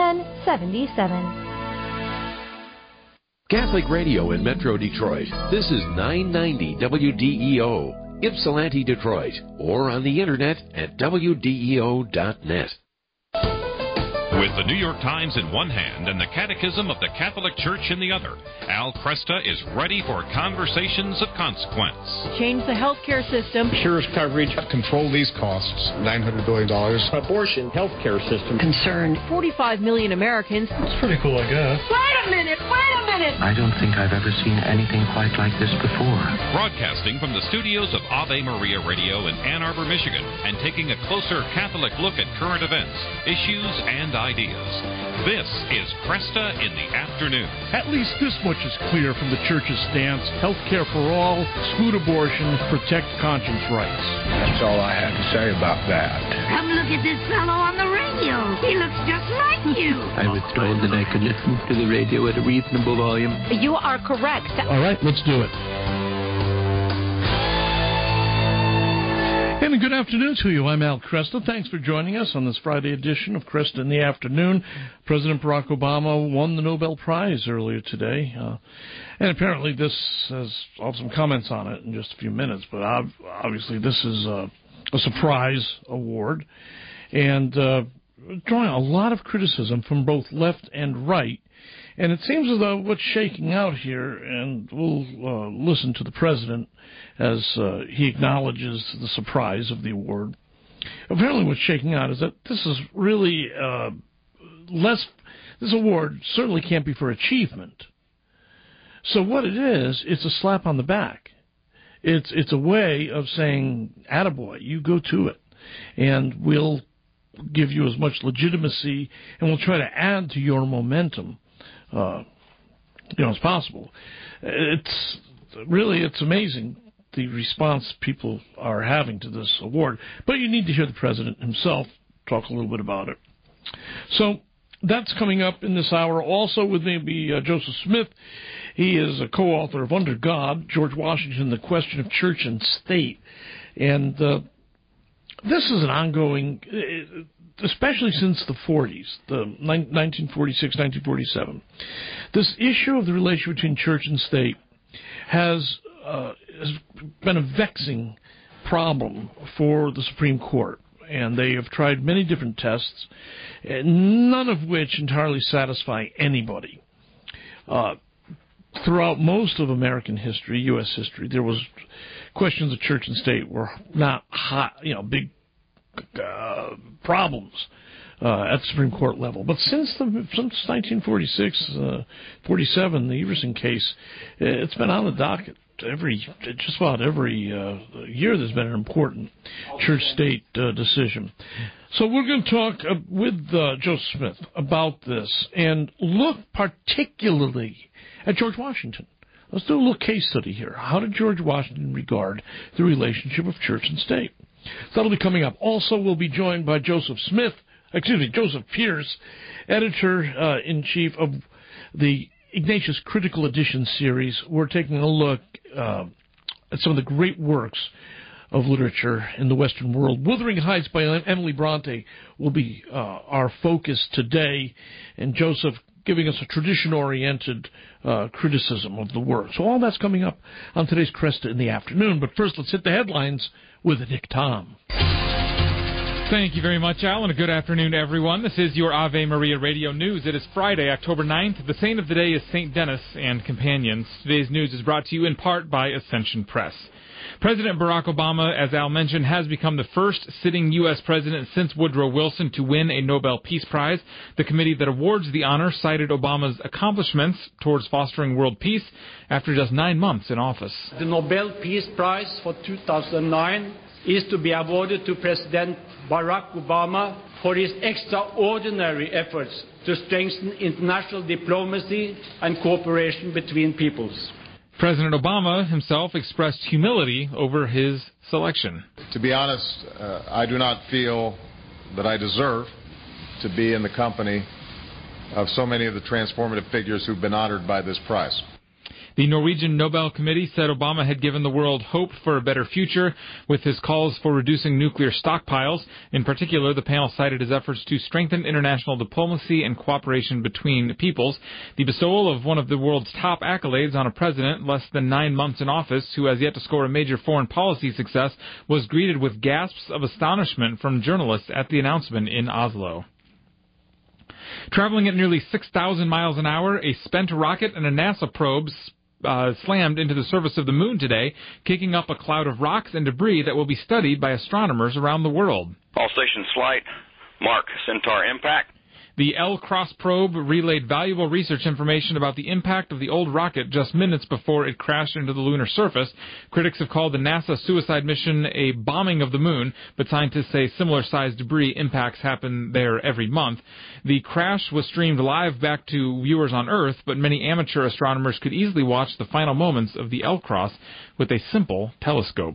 877-887-7777. Catholic Radio in Metro Detroit. This is 990 WDEO, Ypsilanti, Detroit, or on the internet at WDEO.net. With the New York Times in one hand and the Catechism of the Catholic Church in the other, Al Kresta is ready for conversations of consequence. Change the healthcare system. Insurance coverage. Control these costs. $900 billion. Abortion healthcare system. Concern 45 million Americans. That's pretty cool, I guess. Wait a minute. I don't think I've ever seen anything quite like this before. Broadcasting from the studios of Ave Maria Radio in Ann Arbor, Michigan, and taking a closer Catholic look at current events, issues, and ideas. This is Kresta in the Afternoon. At least this much is clear from the Church's stance: health care for all, exclude abortion, protect conscience rights. That's all I have to say about that. Come look at this fellow on the radio. He looks just like you. I was told that I could listen to the radio at a reasonable volume. You are correct. All right, let's do it. And good afternoon to you. I'm Al Kresta. Thanks for joining us on this Friday edition of Kresta in the Afternoon. President Barack Obama won the Nobel Prize earlier today. And apparently I'll have some comments on it in just a few minutes, but obviously this is a surprise award and drawing a lot of criticism from both left and right. And it seems as though what's shaking out here, and we'll listen to the president as he acknowledges the surprise of the award. Apparently what's shaking out is that this is really this award certainly can't be for achievement. So what it is, it's a slap on the back. It's a way of saying, attaboy, you go to it. And we'll give you as much legitimacy, and we'll try to add to your momentum as possible. It's amazing the response people are having to this award. But you need to hear the president himself talk a little bit about it. So that's coming up in this hour. Also with me will be Joseph Smith. He is a co-author of Under God, George Washington, The Question of Church and State. And this is an ongoing, especially since the 40s, the 1946, 1947. This issue of the relation between church and state has been a vexing problem for the Supreme Court. And they have tried many different tests, none of which entirely satisfy anybody. Throughout most of American history, U.S. history, there was questions of church and state were not hot, big problems at the Supreme Court level. But since 1946, 47, the Everson case, it's been on the docket. Just about every year there's been an important church-state decision. So we're going to talk with Joseph Smith about this and look particularly at George Washington. Let's do a little case study here. How did George Washington regard the relationship of church and state? So that'll be coming up. Also, we'll be joined by Joseph Pierce, editor-in-chief of the Ignatius Critical Edition series. We're taking a look at some of the great works of literature in the Western world. Wuthering Heights by Emily Bronte will be our focus today, and Joseph giving us a tradition-oriented criticism of the work. So all that's coming up on today's Kresta in the Afternoon. But first, let's hit the headlines with Nick Tom. Thank you very much, Al, and a good afternoon, everyone. This is your Ave Maria Radio News. It is Friday, October 9th. The saint of the day is St. Denis and companions. Today's news is brought to you in part by Ascension Press. President Barack Obama, as Al mentioned, has become the first sitting U.S. president since Woodrow Wilson to win a Nobel Peace Prize. The committee that awards the honor cited Obama's accomplishments towards fostering world peace after just 9 months in office. The Nobel Peace Prize for 2009 is to be awarded to President Barack Obama for his extraordinary efforts to strengthen international diplomacy and cooperation between peoples. President Obama himself expressed humility over his selection. To be honest, I do not feel that I deserve to be in the company of so many of the transformative figures who've been honored by this prize. The Norwegian Nobel Committee said Obama had given the world hope for a better future with his calls for reducing nuclear stockpiles. In particular, the panel cited his efforts to strengthen international diplomacy and cooperation between peoples. The bestowal of one of the world's top accolades on a president less than 9 months in office who has yet to score a major foreign policy success was greeted with gasps of astonishment from journalists at the announcement in Oslo. Traveling at nearly 6,000 miles an hour, a spent rocket and a NASA probe slammed into the surface of the moon today, kicking up a cloud of rocks and debris that will be studied by astronomers around the world. All stations flight, mark Centaur impact. The L-Cross probe relayed valuable research information about the impact of the old rocket just minutes before it crashed into the lunar surface. Critics have called the NASA suicide mission a bombing of the moon, but scientists say similar-sized debris impacts happen there every month. The crash was streamed live back to viewers on Earth, but many amateur astronomers could easily watch the final moments of the L-Cross with a simple telescope.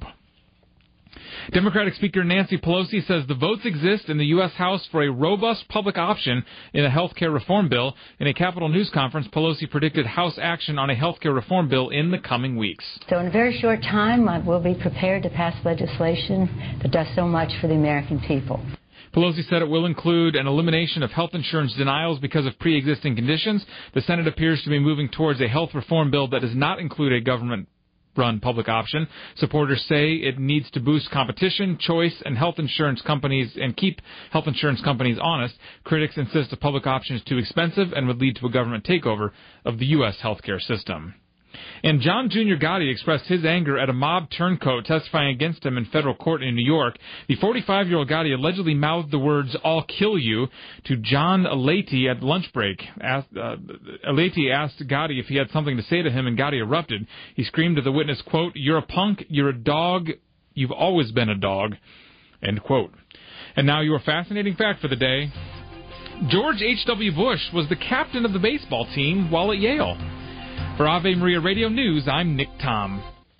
Democratic Speaker Nancy Pelosi says the votes exist in the U.S. House for a robust public option in a health care reform bill. In a Capitol News conference, Pelosi predicted House action on a health care reform bill in the coming weeks. So in a very short time, we'll be prepared to pass legislation that does so much for the American people. Pelosi said it will include an elimination of health insurance denials because of pre-existing conditions. The Senate appears to be moving towards a health reform bill that does not include a government-run public option. Supporters say it needs to boost competition, choice, and health insurance companies and keep health insurance companies honest. Critics insist a public option is too expensive and would lead to a government takeover of the U.S. healthcare system. And John Jr. Gotti expressed his anger at a mob turncoat testifying against him in federal court in New York. The 45-year-old Gotti allegedly mouthed the words, "I'll kill you," to John Alati at lunch break. Alati asked Gotti if he had something to say to him, and Gotti erupted. He screamed to the witness, quote, "You're a punk, you're a dog, you've always been a dog," end quote. And now your fascinating fact for the day. George H.W. Bush was the captain of the baseball team while at Yale. For Ave Maria Radio News, I'm Nick Tom.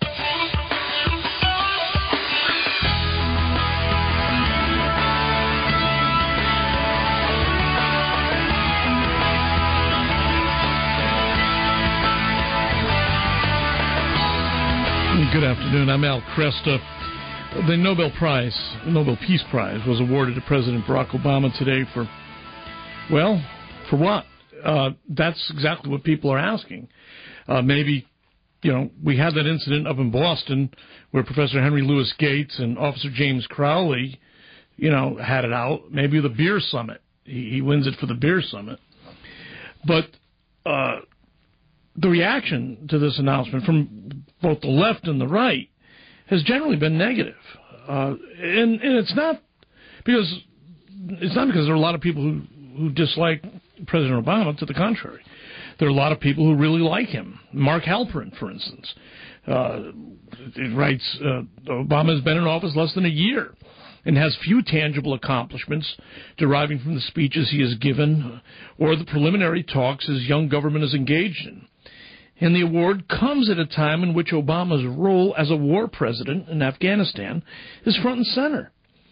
Good afternoon. I'm Al Cresta. The Nobel Peace Prize, was awarded to President Barack Obama today for what? That's exactly what people are asking. Maybe, we had that incident up in Boston where Professor Henry Louis Gates and Officer James Crowley, had it out. Maybe the beer summit. He wins it for the beer summit. But the reaction to this announcement from both the left and the right has generally been negative. And it's not because there are a lot of people who dislike President Obama. To the contrary. There are a lot of people who really like him. Mark Halperin, for instance, writes, Obama has been in office less than a year and has few tangible accomplishments deriving from the speeches he has given or the preliminary talks his young government is engaged in. And the award comes at a time in which Obama's role as a war president in Afghanistan is front and center.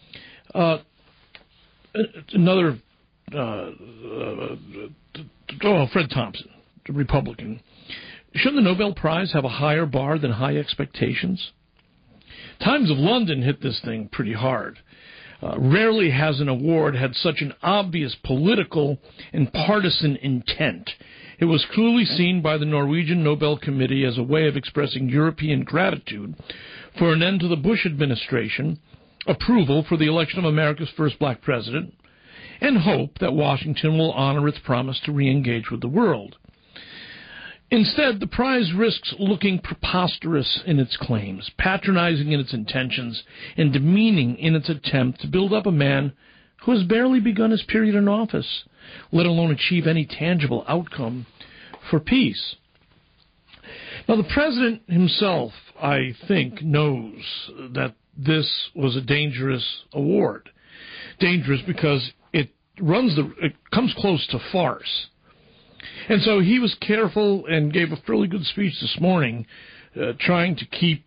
Fred Thompson, the Republican. Shouldn't the Nobel Prize have a higher bar than high expectations? Times of London hit this thing pretty hard. Rarely has an award had such an obvious political and partisan intent. It was clearly seen by the Norwegian Nobel Committee as a way of expressing European gratitude for an end to the Bush administration, approval for the election of America's first black president, and hope that Washington will honor its promise to re-engage with the world. Instead, the prize risks looking preposterous in its claims, patronizing in its intentions, and demeaning in its attempt to build up a man who has barely begun his period in office, let alone achieve any tangible outcome for peace. Now, the president himself, I think, knows that this was a dangerous award. Dangerous because it comes close to farce. And so he was careful and gave a fairly good speech this morning, trying to keep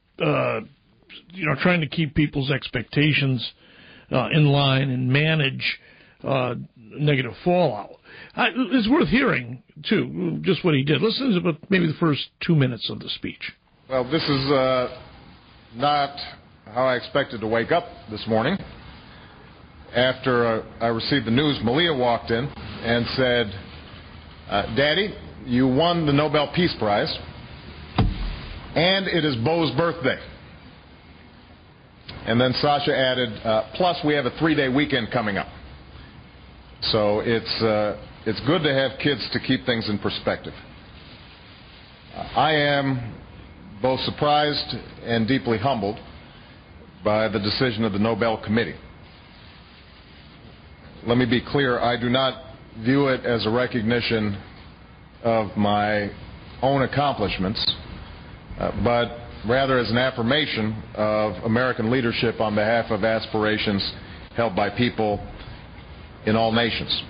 people's expectations in line and manage negative fallout. It's worth hearing, too, just what he did. Listen to maybe the first 2 minutes of the speech. Well, this is not how I expected to wake up this morning. After I received the news, Malia walked in and said, Daddy, you won the Nobel Peace Prize, and it is Bo's birthday. And then Sasha added, plus we have a 3-day weekend coming up. So it's good to have kids to keep things in perspective. I am both surprised and deeply humbled by the decision of the Nobel Committee. Let me be clear, I do not view it as a recognition of my own accomplishments, but rather as an affirmation of American leadership on behalf of aspirations held by people in all nations.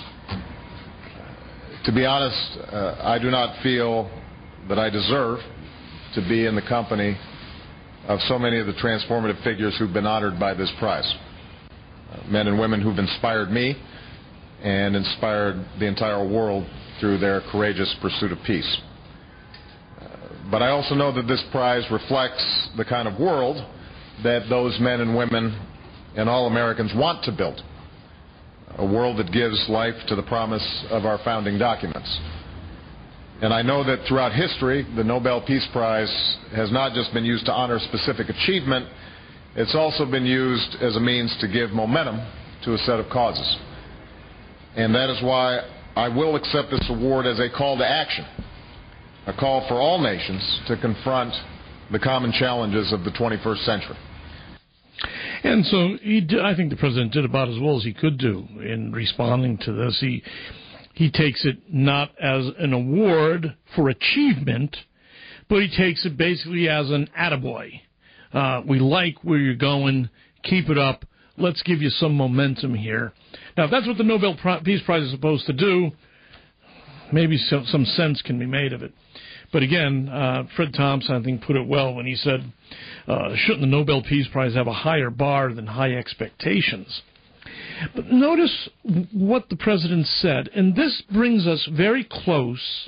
To be honest, I do not feel that I deserve to be in the company of so many of the transformative figures who've been honored by this prize. Men and women who've inspired me and inspired the entire world through their courageous pursuit of peace. But I also know that this prize reflects the kind of world that those men and women and all Americans want to build. A world that gives life to the promise of our founding documents. And I know that throughout history, the Nobel Peace Prize has not just been used to honor specific achievement, it's also been used as a means to give momentum to a set of causes. And that is why I will accept this award as a call to action, a call for all nations to confront the common challenges of the 21st century. And so I think the president did about as well as he could do in responding to this. He takes it not as an award for achievement, but he takes it basically as an attaboy. We like where you're going. Keep it up. Let's give you some momentum here. Now, if that's what the Nobel Peace Prize is supposed to do, maybe some sense can be made of it. But again, Fred Thompson, I think, put it well when he said, shouldn't the Nobel Peace Prize have a higher bar than high expectations? But notice what the president said, and this brings us very close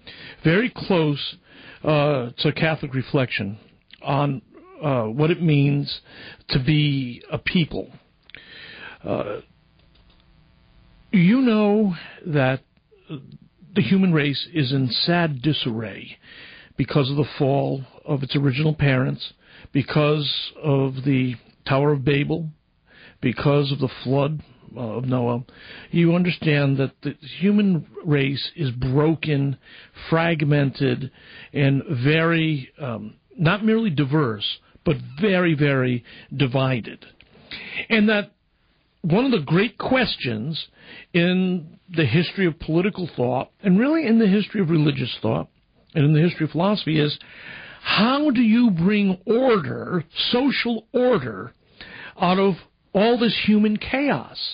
to Catholic reflection on what it means to be a people. You know that the human race is in sad disarray because of the fall of its original parents, because of the Tower of Babel, because of the flood of Noah. You understand that the human race is broken, fragmented, and very, not merely diverse, but very, very divided. And that one of the great questions in the history of political thought, and really in the history of religious thought, and in the history of philosophy is, how do you bring order, social order, out of all this human chaos?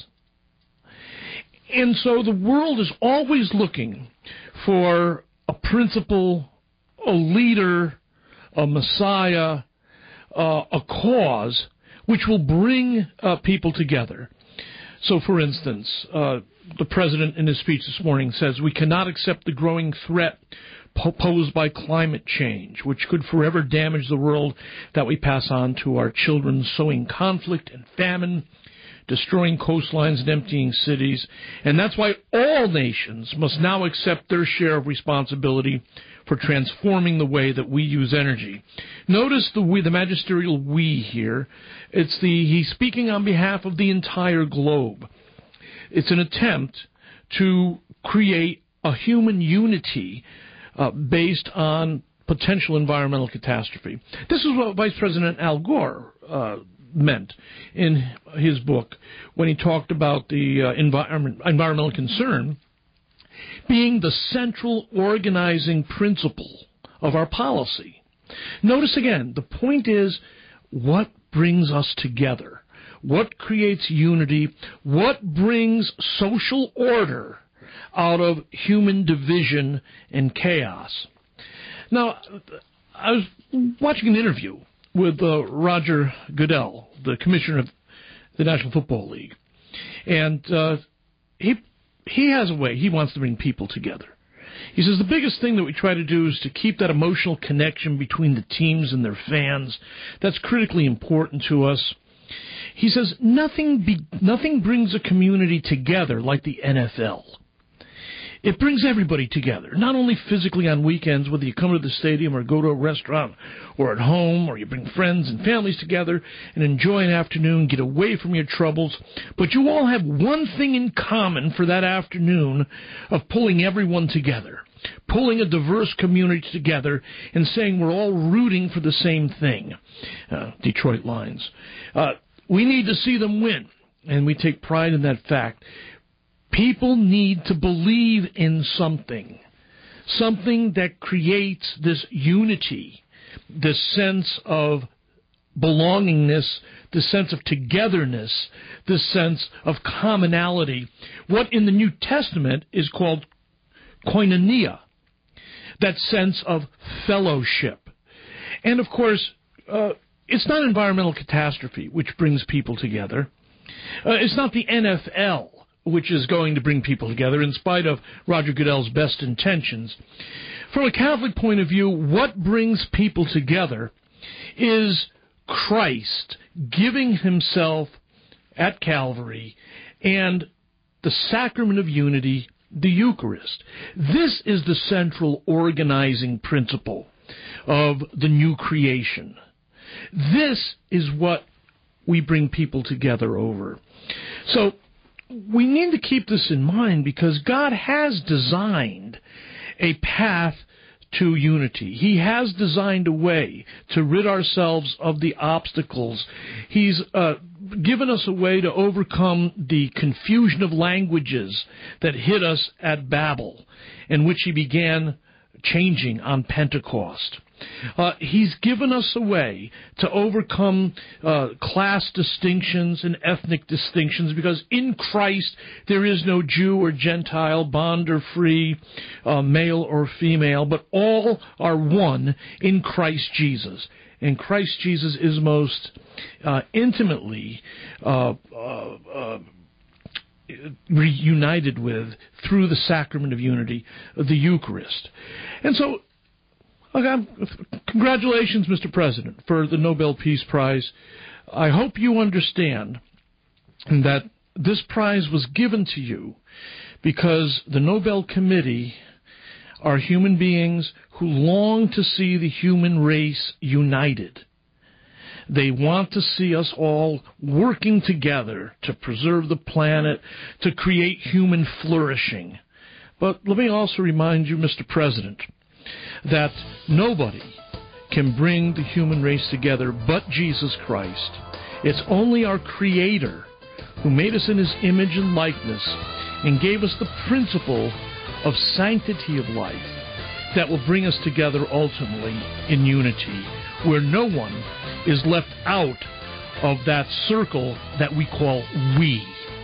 And so the world is always looking for a principle, a leader, a messiah, a cause which will bring people together. So, for instance, the president in his speech this morning says, we cannot accept the growing threat posed by climate change, which could forever damage the world that we pass on to our children, sowing conflict and famine, destroying coastlines and emptying cities. And that's why all nations must now accept their share of responsibility for transforming the way that we use energy. Notice the magisterial we here. He's speaking on behalf of the entire globe. It's an attempt to create a human unity based on potential environmental catastrophe. This is what Vice President Al Gore meant in his book when he talked about the environmental concern being the central organizing principle of our policy. Notice again, the point is, what brings us together? What creates unity? What brings social order out of human division and chaos? Now, I was watching an interview with Roger Goodell, the commissioner of the National Football League, and he he has a way. He wants to bring people together. He says the biggest thing that we try to do is to keep that emotional connection between the teams and their fans. That's critically important to us. He says nothing brings a community together like the NFL. It brings everybody together, not only physically on weekends, whether you come to the stadium or go to a restaurant or at home, or you bring friends and families together and enjoy an afternoon, get away from your troubles, but you all have one thing in common for that afternoon of pulling everyone together, pulling a diverse community together and saying we're all rooting for the same thing. Detroit Lions. We need to see them win, and we take pride in that fact. People need to believe in something that creates this unity, this sense of belongingness, this sense of togetherness, this sense of commonality, what in the New Testament is called koinonia, that sense of fellowship. And, of course, it's not environmental catastrophe which brings people together. It's not the NFL which is going to bring people together, in spite of Roger Goodell's best intentions. From a Catholic point of view, what brings people together is Christ giving himself at Calvary and the sacrament of unity, the Eucharist. This is the central organizing principle of the new creation. This is what we bring people together over. So, we need to keep this in mind because God has designed a path to unity. He has designed a way to rid ourselves of the obstacles. He's given us a way to overcome the confusion of languages that hit us at Babel, in which he began changing on Pentecost. He's given us a way to overcome class distinctions and ethnic distinctions, because in Christ there is no Jew or Gentile, bond or free, male or female, but all are one in Christ Jesus. And Christ Jesus is most intimately reunited with through the sacrament of unity, the Eucharist. And so, congratulations, Mr. President, for the Nobel Peace Prize. I hope you understand that this prize was given to you because the Nobel Committee are human beings who long to see the human race united. They want to see us all working together to preserve the planet, to create human flourishing. But let me also remind you, Mr. President, that nobody can bring the human race together but Jesus Christ. It's only our Creator who made us in his image and likeness and gave us the principle of sanctity of life that will bring us together ultimately in unity, where no one is left out of that circle that we call we.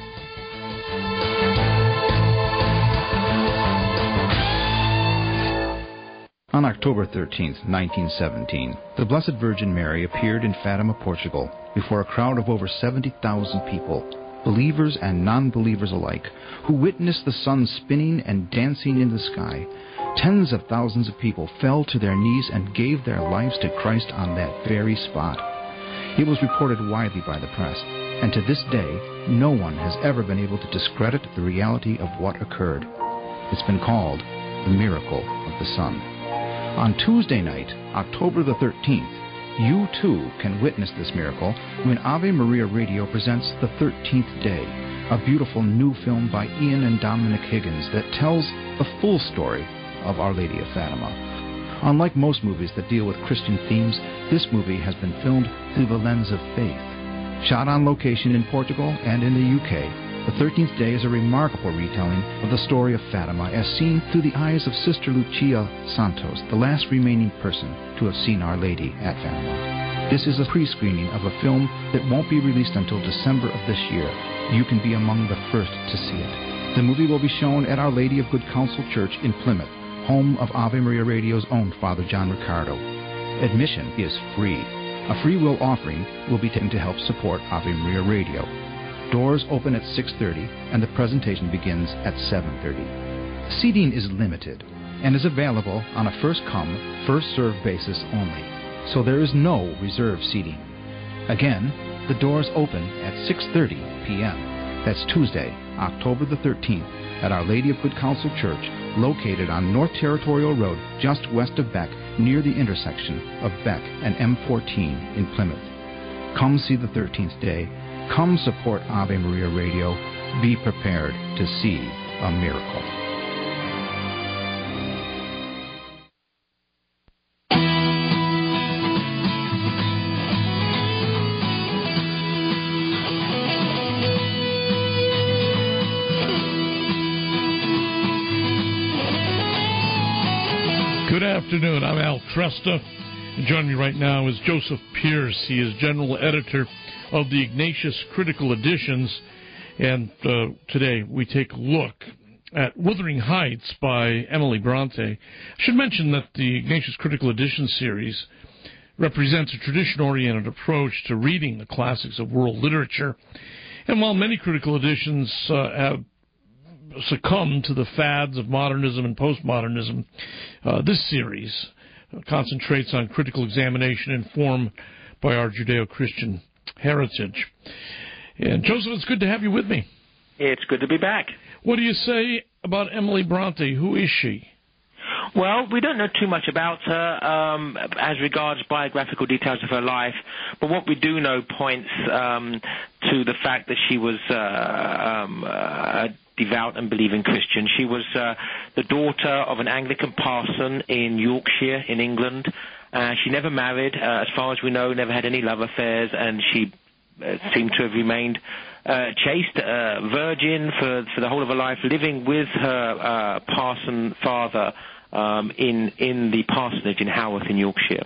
On October 13, 1917, the Blessed Virgin Mary appeared in Fatima, Portugal, before a crowd of over 70,000 people, believers and non-believers alike, who witnessed the sun spinning and dancing in the sky. Tens of thousands of people fell to their knees and gave their lives to Christ on that very spot. It was reported widely by the press, and to this day, no one has ever been able to discredit the reality of what occurred. It's been called the miracle of the sun. On Tuesday night, October the 13th, you too can witness this miracle when Ave Maria Radio presents The 13th Day, a beautiful new film by Ian and Dominic Higgins that tells the full story of Our Lady of Fatima. Unlike most movies that deal with Christian themes, this movie has been filmed through the lens of faith. Shot on location in Portugal and in the UK, The 13th Day is a remarkable retelling of the story of Fatima as seen through the eyes of Sister Lucia Santos, the last remaining person to have seen Our Lady at Fatima. This is a pre-screening of a film that won't be released until December of this year. You can be among the first to see it. The movie will be shown at Our Lady of Good Counsel Church in Plymouth, home of Ave Maria Radio's own Father John Riccardo. Admission is free. A free will offering will be taken to help support Ave Maria Radio. Doors open at 6:30 and the presentation begins at 7:30. Seating is limited and is available on a first-come, first-served basis only, so there is no reserved seating. Again, the doors open at 6:30 p.m. That's Tuesday, October the 13th, at Our Lady of Good Counsel Church, located on North Territorial Road, just west of Beck, near the intersection of Beck and M14 in Plymouth. Come see the 13th day. Come support Ave Maria Radio. Be prepared to see a miracle. Good afternoon. I'm Al Kresta. And joining me right now is Joseph Pierce. He is general editor of the Ignatius Critical Editions. And today we take a look at Wuthering Heights by Emily Bronte. I should mention that the Ignatius Critical Editions series represents a tradition-oriented approach to reading the classics of world literature. And while many critical editions have succumb to the fads of modernism and postmodernism, this series concentrates on critical examination informed by our Judeo-Christian heritage. And Joseph, it's good to have you with me. It's good to be back. What do you say about Emily Bronte? Who is she? Well, we don't know too much about her as regards biographical details of her life, but what we do know points to the fact that she was a devout and believing Christian. She was the daughter of an Anglican parson in Yorkshire in England. She never married, as far as we know, never had any love affairs, and she seemed to have remained chaste, virgin for the whole of her life, living with her parson father in the parsonage in Haworth in Yorkshire.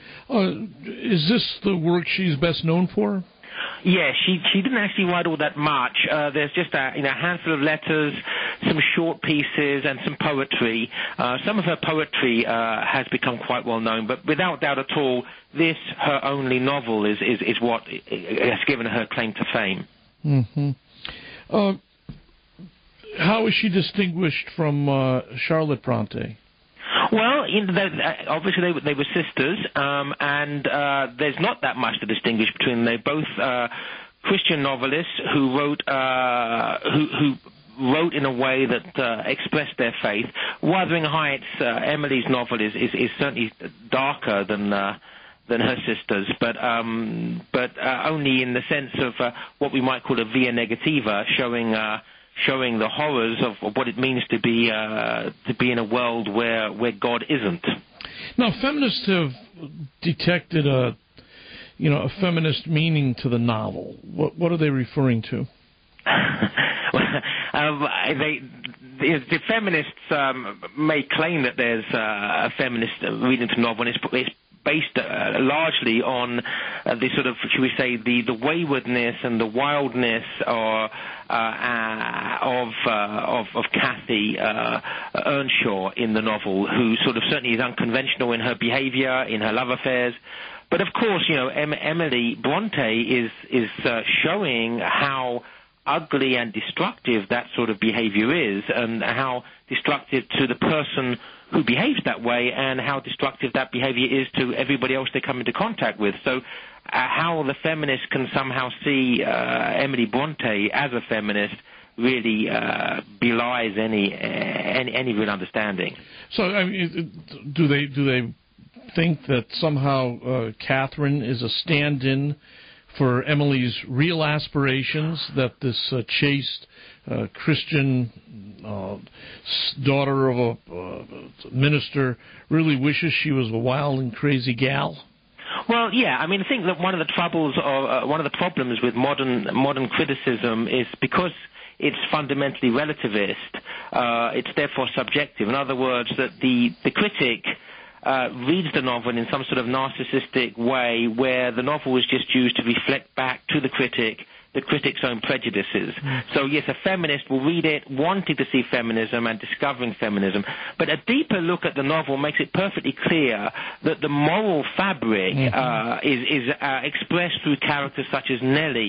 Is this the work she's best known for? Yeah, she didn't actually write all that much. There's just a handful of letters, some short pieces, and some poetry. Some of her poetry has become quite well known, but without doubt at all, this, her only novel, is what has given her claim to fame. Mm-hmm. How is she distinguished from Charlotte Bronte? Well, obviously they were sisters, and there's not that much to distinguish between them. They're both Christian novelists who wrote in a way that expressed their faith. Wuthering Heights, Emily's novel, is certainly darker than her sisters, but only in the sense of what we might call a via negativa, showing the horrors of what it means to be in a world where God isn't. Now, feminists have detected a feminist meaning to the novel. What are they referring to? The feminists may claim that there's a feminist reading to the novel, and it's based largely on the sort of, should we say, the waywardness and the wildness of Kathy Earnshaw in the novel, who sort of certainly is unconventional in her behavior, in her love affairs. But of course, Emily Bronte is showing how ugly and destructive that sort of behavior is, and how destructive to the person who behaves that way, and how destructive that behavior is to everybody else they come into contact with. So how the feminists can somehow see Emily Bronte as a feminist really belies any real understanding. So, I mean, do they think that somehow Catherine is a stand-in for Emily's real aspirations, that this chaste Christian daughter of a minister really wishes she was a wild and crazy gal? Well, yeah. I mean, I think that one of the problems with modern criticism is because it's fundamentally relativist. It's therefore subjective. In other words, that the critic reads the novel in some sort of narcissistic way, where the novel is just used to reflect back to the critic's own prejudices. So yes, a feminist will read it wanting to see feminism and discovering feminism, but a deeper look at the novel makes it perfectly clear that the moral fabric is expressed through characters such as Nellie,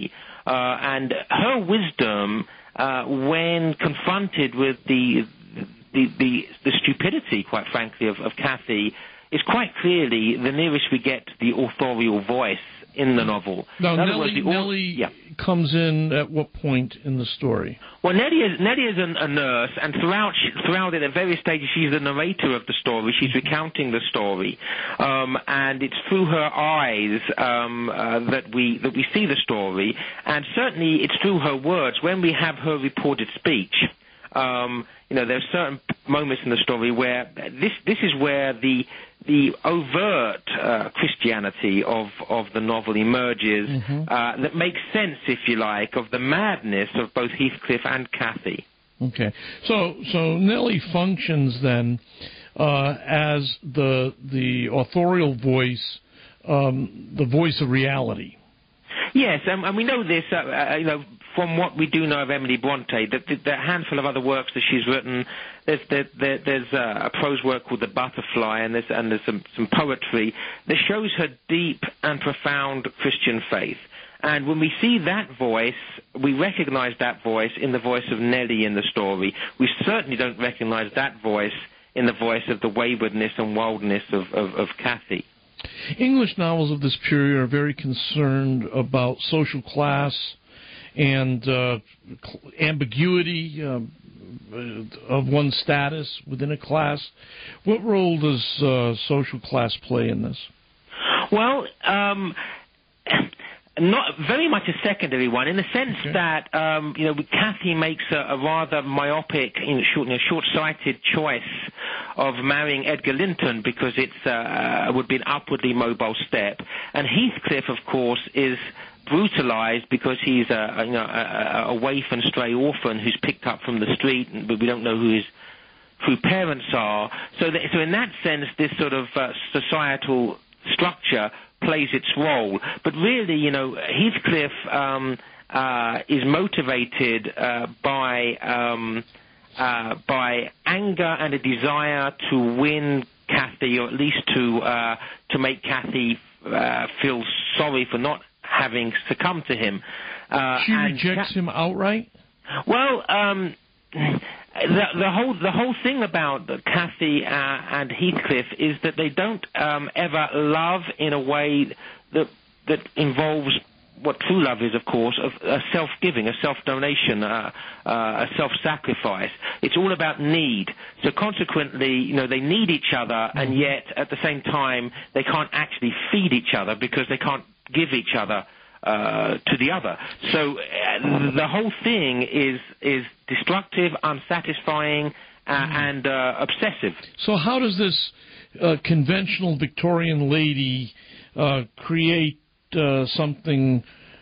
and her wisdom, when confronted with the stupidity, quite frankly, of Cathy, is quite clearly the nearest we get to the authorial voice in the novel. Now, Nellie comes in at what point in the story? Well, Nellie is a nurse, and throughout it, at various stages, she's the narrator of the story. She's recounting the story, and it's through her eyes that we see the story, and certainly it's through her words. When we have her reported speech, there are certain moments in the story where this is where the overt Christianity of the novel emerges, that makes sense, if you like, of the madness of both Heathcliff and Cathy. Okay, so Nellie functions then as the authorial voice, the voice of reality. Yes, and we know this, from what we do know of Emily Bronte, that the handful of other works that she's written, there's a prose work called The Butterfly, and there's some poetry that shows her deep and profound Christian faith. And when we see that voice, we recognize that voice in the voice of Nellie in the story. We certainly don't recognize that voice in the voice of the waywardness and wildness of Cathy. English novels of this period are very concerned about social class and ambiguity of one's status within a class. What role does social class play in this? Well, not very much a secondary one, in the sense that Cathy makes a rather myopic, short-sighted choice of marrying Edgar Linton because it would be an upwardly mobile step, and Heathcliff, of course, is brutalized because he's a waif and stray orphan who's picked up from the street, but we don't know who his true parents are. So in that sense, this sort of societal structure plays its role. But really, Heathcliff is motivated by anger and a desire to win Cathy, or at least to make Cathy feel sorry for not having succumbed to him. She rejects him outright? Well, the whole thing about Cathy and Heathcliff is that they don't ever love in a way that involves what true love is, of course, of a self-giving, a self-donation, a self-sacrifice. It's all about need. So consequently, they need each other, and yet at the same time they can't actually feed each other because they can't give each other to the other. So the whole thing is destructive, unsatisfying, and obsessive. So how does this conventional Victorian lady create something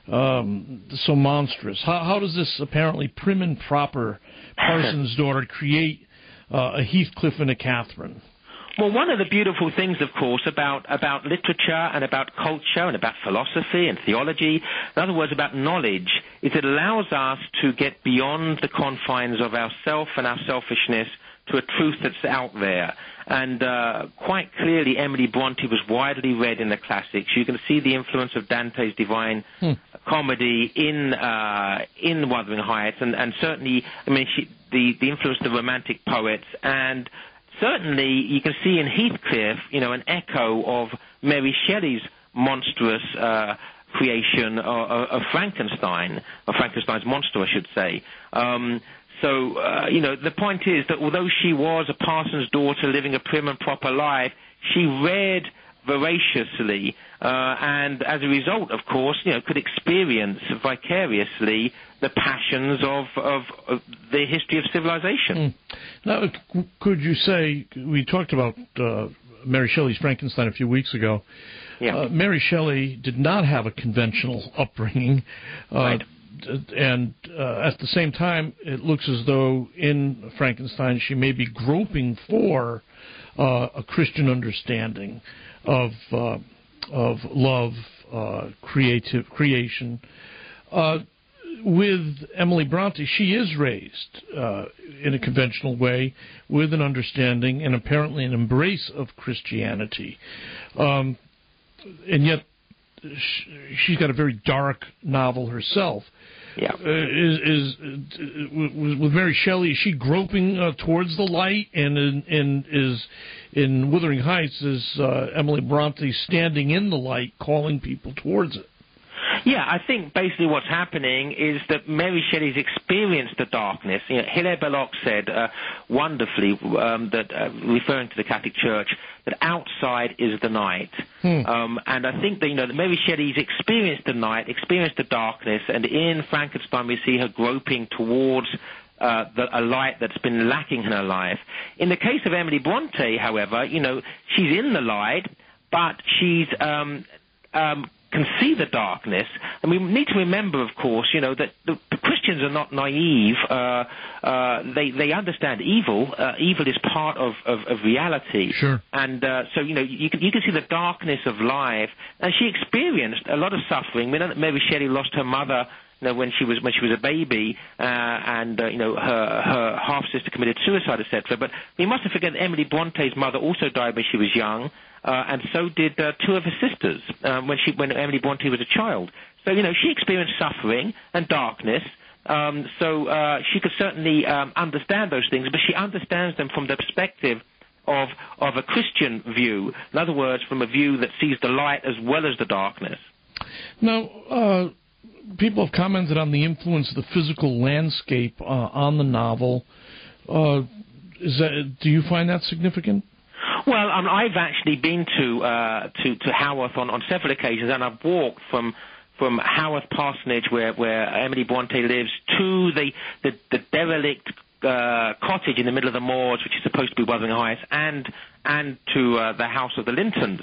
so monstrous? How does this apparently prim and proper parson's daughter create a Heathcliff and a Catherine? Well, one of the beautiful things, of course, about literature and about culture and about philosophy and theology, in other words, about knowledge, is it allows us to get beyond the confines of ourself and our selfishness to a truth that's out there. And quite clearly, Emily Bronte was widely read in the classics. You can see the influence of Dante's Divine Comedy in Wuthering Heights, and certainly, the influence of the Romantic poets, and certainly you can see in Heathcliff, an echo of Mary Shelley's monstrous creation of Frankenstein, or Frankenstein's monster, I should say. So, the point is that although she was a parson's daughter living a prim and proper life, she read voraciously, and as a result, of course, could experience vicariously the passions of the history of civilization. Now, could you say, we talked about Mary Shelley's Frankenstein a few weeks ago. Yeah. Mary Shelley did not have a conventional upbringing. Right. And at the same time, it looks as though in Frankenstein she may be groping for a Christian understanding of love, creation. With Emily Bronte, she is raised in a conventional way with an understanding and apparently an embrace of Christianity. And yet she's got a very dark novel herself. Yeah. With Mary Shelley, is she groping towards the light, and is in Wuthering Heights is Emily Bronte standing in the light, calling people towards it? Yeah, I think basically what's happening is that Mary Shelley's experienced the darkness. You know, Hilaire Belloc said wonderfully that, referring to the Catholic Church, that outside is the night. And I think that, that Mary Shelley's experienced the night, experienced the darkness, and in Frankenstein we see her groping towards a light that's been lacking in her life. In the case of Emily Bronte, however, she's in the light, but she's can see the darkness. And we need to remember, of course, that the Christians are not naive. They understand evil. Evil is part of reality. Sure. And so, you can see the darkness of life. And she experienced a lot of suffering. We know that Mary Shelley lost her mother when she was a baby, and her half sister committed suicide, etc. But we mustn't forget that Emily Bronte's mother also died when she was young, and so did two of her sisters when Emily Bronte was a child. So she experienced suffering and darkness. So she could certainly understand those things, but she understands them from the perspective of a Christian view. In other words, from a view that sees the light as well as the darkness. Now, people have commented on the influence of the physical landscape on the novel. Do you find that significant? Well, I've actually been to Haworth on several occasions, and I've walked from Haworth Parsonage, where Emily Bronte lives, to the derelict cottage in the middle of the moors, which is supposed to be Wuthering Heights, and to the house of the Lintons.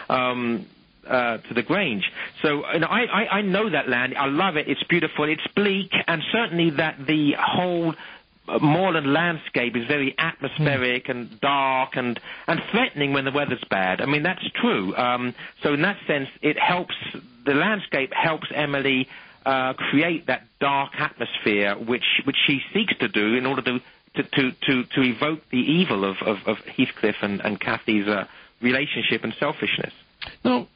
To the Grange. So I know that land. I love it. It's beautiful. It's bleak, and certainly that the whole moorland landscape is very atmospheric and dark and threatening when the weather's bad. I mean, that's true. So in that sense, the landscape helps Emily create that dark atmosphere which she seeks to do in order to evoke the evil of Heathcliff and Cathy's relationship and selfishness. Now,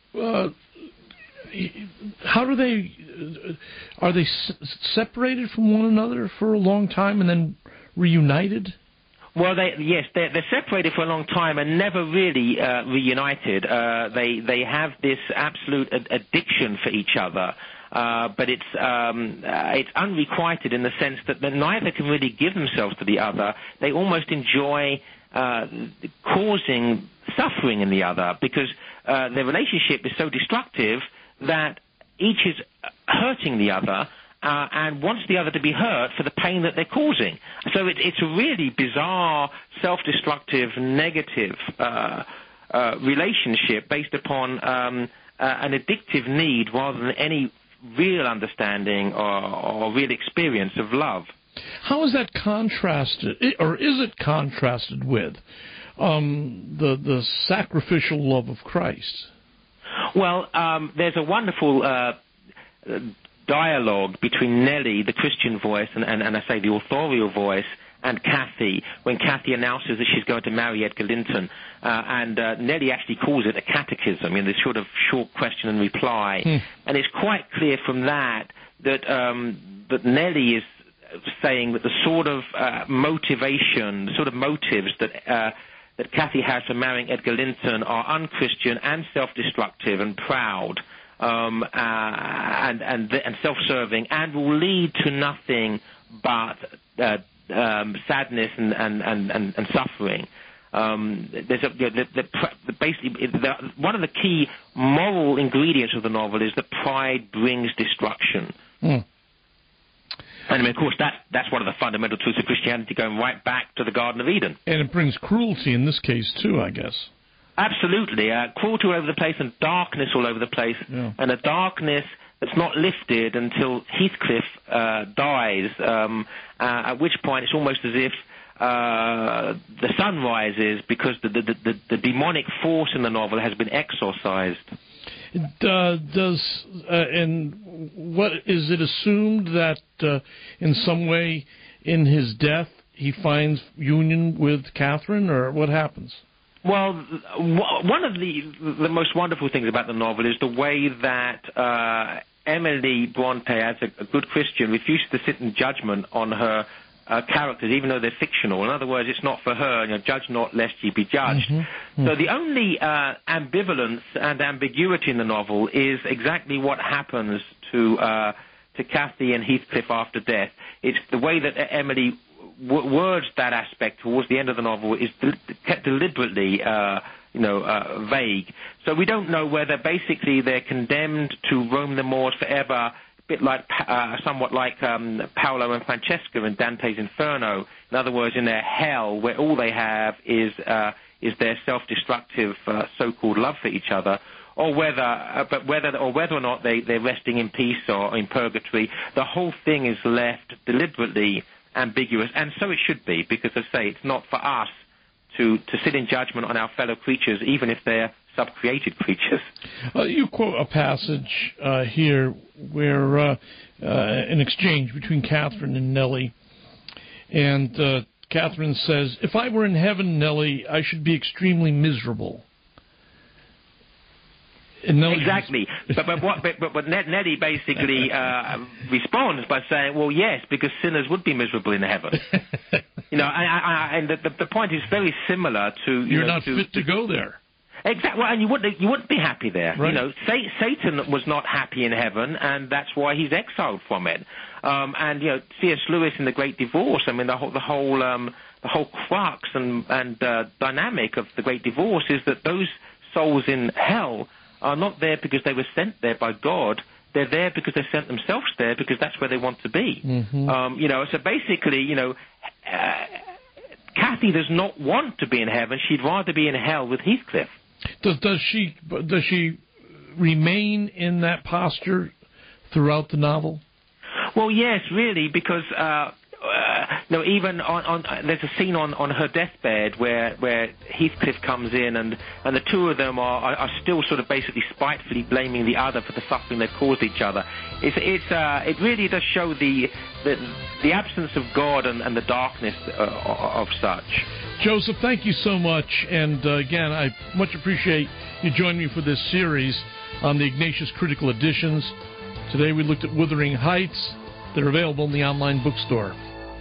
how do they? Are they separated from one another for a long time and then reunited? Well, they're separated for a long time and never really reunited. They have this absolute addiction for each other, but it's unrequited in the sense that neither can really give themselves to the other. They almost enjoy causing suffering in the other, because their relationship is so destructive that each is hurting the other and wants the other to be hurt for the pain that they're causing. So it's a really bizarre, self-destructive, negative relationship based upon an addictive need rather than any real understanding or real experience of love. How is that contrasted, or is it contrasted with the sacrificial love of Christ? Well, there's a wonderful dialogue between Nellie, the Christian voice, and I say the authorial voice, and Cathy, when Cathy announces that she's going to marry Edgar Linton. And Nellie actually calls it a catechism, in this sort of short question and reply. And it's quite clear from that Nellie is saying that the sort of motivation, the sort of motives that Cathy has for marrying Edgar Linton are unchristian and self-destructive and proud and self-serving, and will lead to nothing but sadness and suffering. Basically, one of the key moral ingredients of the novel is that pride brings destruction. And, of course, that's one of the fundamental truths of Christianity, going right back to the Garden of Eden. And it brings cruelty in this case, too, I guess. Absolutely. Cruelty all over the place and darkness all over the place. Yeah. And a darkness that's not lifted until Heathcliff dies, at which point it's almost as if the sun rises because the demonic force in the novel has been exorcised. And what is it assumed that in some way in his death he finds union with Catherine, or what happens? Well, one of the most wonderful things about the novel is the way that Emily Bronte, as a good Christian, refuses to sit in judgment on her characters, even though they're fictional. In other words, it's not for her, judge not lest ye be judged. Mm-hmm. So the only ambivalence and ambiguity in the novel is exactly what happens to Kathy and Heathcliff after death. It's the way that Emily words that aspect towards the end of the novel is kept deliberately vague. So we don't know whether basically they're condemned to roam the moors forever, a bit like, somewhat like Paolo and Francesca in Dante's Inferno. In other words, in their hell, where all they have is their self-destructive so-called love for each other, or whether or not they're resting in peace or in purgatory. The whole thing is left deliberately ambiguous, and so it should be, because, as I say, it's not for us to sit in judgment on our fellow creatures, even if they're sub-created creatures. You quote a passage here where an exchange between Catherine and Nellie, and Catherine says, "If I were in heaven, Nellie, I should be extremely miserable." Exactly, but Nellie basically responds by saying, "Well, yes, because sinners would be miserable in heaven." And the point is very similar to you're not fit to go there. Exactly, well, and you wouldn't be happy there. Right. Satan was not happy in heaven, and that's why he's exiled from it. And C.S. Lewis in The Great Divorce. I mean, the whole crux and dynamic of The Great Divorce is that those souls in hell are not there because they were sent there by God. They're there because they sent themselves there because that's where they want to be. Mm-hmm. So basically, Kathy does not want to be in heaven. She'd rather be in hell with Heathcliff. Does she remain in that posture throughout the novel? Well, yes, really, because even on there's a scene on her deathbed where Heathcliff comes in and the two of them are still sort of basically spitefully blaming the other for the suffering they've caused each other. It really does show the absence of God and the darkness of such. Joseph, thank you so much, and again, I much appreciate you joining me for this series on the Ignatius Critical Editions. Today we looked at Wuthering Heights. They're available in the online bookstore.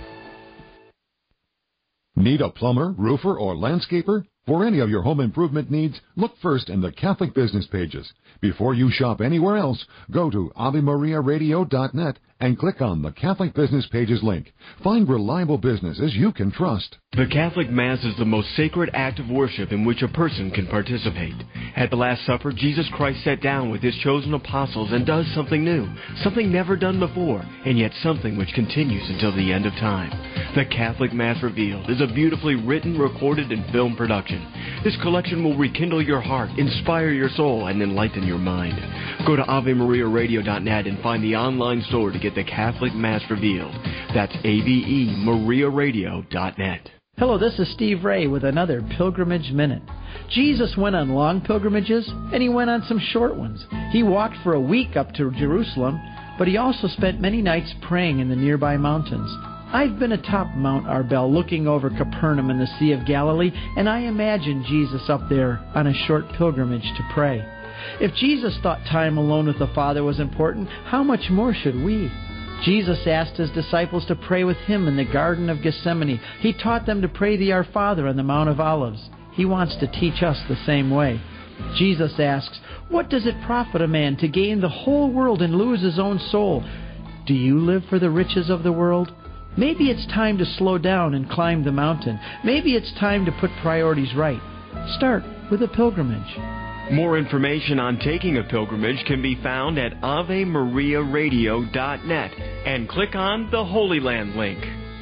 Need a plumber, roofer, or landscaper? For any of your home improvement needs, look first in the Catholic Business Pages. Before you shop anywhere else, go to AveMariaRadio.net and click on the Catholic Business Pages link. Find reliable businesses you can trust. The Catholic Mass is the most sacred act of worship in which a person can participate. At the Last Supper, Jesus Christ sat down with his chosen apostles and does something new, something never done before, and yet something which continues until the end of time. The Catholic Mass Revealed is a beautifully written, recorded, and filmed production. This collection will rekindle your heart, inspire your soul, and enlighten your mind. Go to AveMariaRadio.net and find the online store to get the Catholic Mass Revealed. That's AveMariaRadio.net. Hello, this is Steve Ray with another Pilgrimage Minute. Jesus went on long pilgrimages, and he went on some short ones. He walked for a week up to Jerusalem, but he also spent many nights praying in the nearby mountains. I've been atop Mount Arbel looking over Capernaum and the Sea of Galilee, and I imagine Jesus up there on a short pilgrimage to pray. If Jesus thought time alone with the Father was important, how much more should we? Jesus asked his disciples to pray with him in the Garden of Gethsemane. He taught them to pray the Our Father on the Mount of Olives. He wants to teach us the same way. Jesus asks, "What does it profit a man to gain the whole world and lose his own soul?" Do you live for the riches of the world? Maybe it's time to slow down and climb the mountain. Maybe it's time to put priorities right. Start with a pilgrimage. More information on taking a pilgrimage can be found at AveMariaRadio.net and click on the Holy Land link.